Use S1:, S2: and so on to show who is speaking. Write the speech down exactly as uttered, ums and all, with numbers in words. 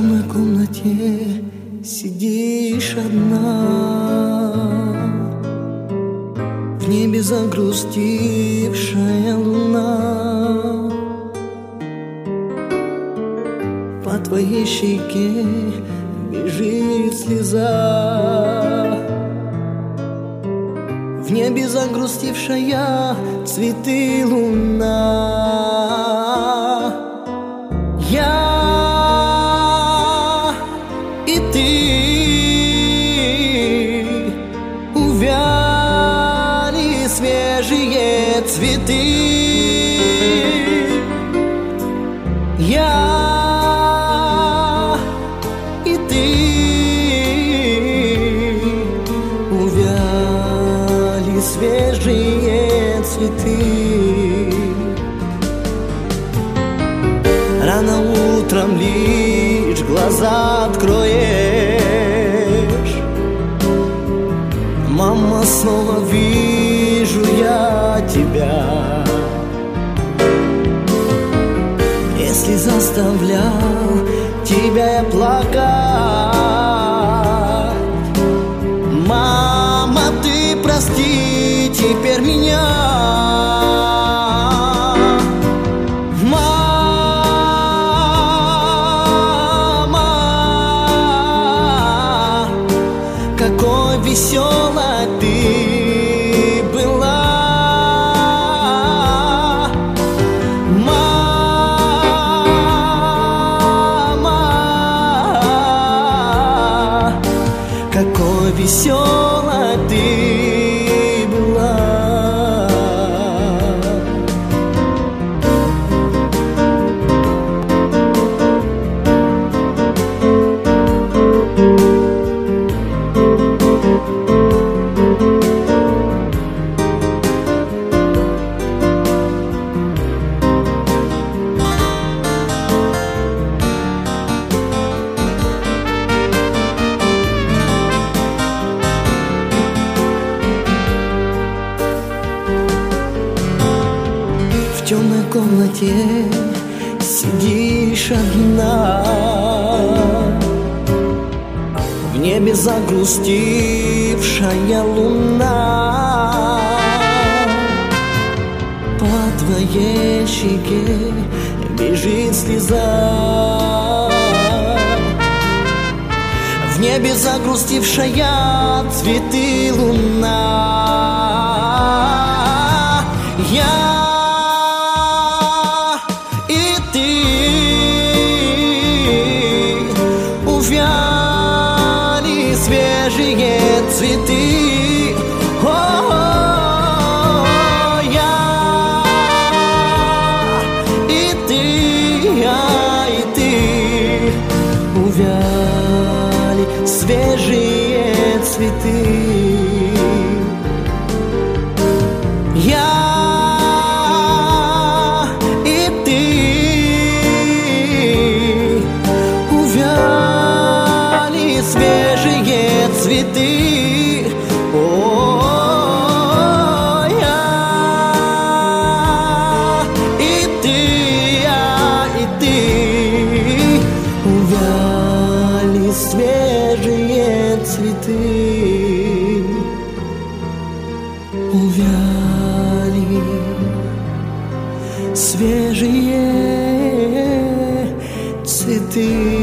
S1: темной комнате сидишь одна, в небе загрустившая луна. По твоей щеке бежит слеза, в небе загрустившая цветы луна. Я и ты увяли свежие цветы. Я и ты увяли свежие цветы. Рано утром лишь глаза откроешь, мама, снова вижу я тебя. Если заставлял тебя я плакать, мама, ты прости теперь меня. Какой веселой ты была, мама, какой веселой ты была. В темной комнате сидишь одна, в небе загрустившая луна. По твоей щеке бежит слеза, в небе загрустившая цветы луна. Я и ты увяли свежие цветы. О-о-о, я и ты, я и ты увяли свежие цветы. Я цветы. О, я и ты, я и ты увяли свежие цветы, увяли свежие цветы.